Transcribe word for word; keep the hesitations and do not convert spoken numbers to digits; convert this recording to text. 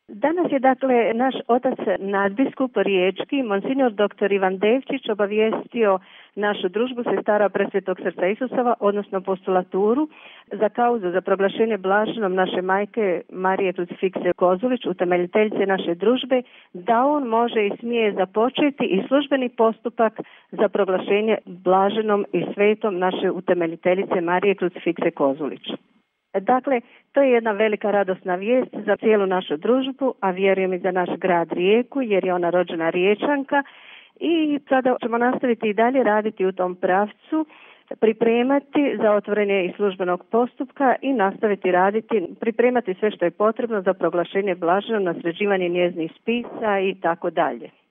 Danas je dakle naš otac nadbiskup riječki, monsignor doktor Ivan Devčić, obavijestio našu družbu sestara Presvetog srca Isusova, odnosno postulaturu, za kauzu za proglašenje blaženom naše majke Marije Krucifikse Kozulić, utemeljiteljice naše družbe, da on može i smije započeti i službeni postupak za proglašenje blaženom i svetom naše utemeljiteljice Marije Krucifikse Kozulić. Dakle, to je jedna velika radosna vijest za cijelu našu družbu, a vjerujem i za naš grad Rijeku, jer je ona rođena Riječanka, i sada ćemo nastaviti i dalje raditi u tom pravcu, pripremati za otvorenje i službenog postupka i nastaviti raditi, pripremati sve što je potrebno za proglašenje blaženom, na sređivanje njezinih spisa i tako dalje.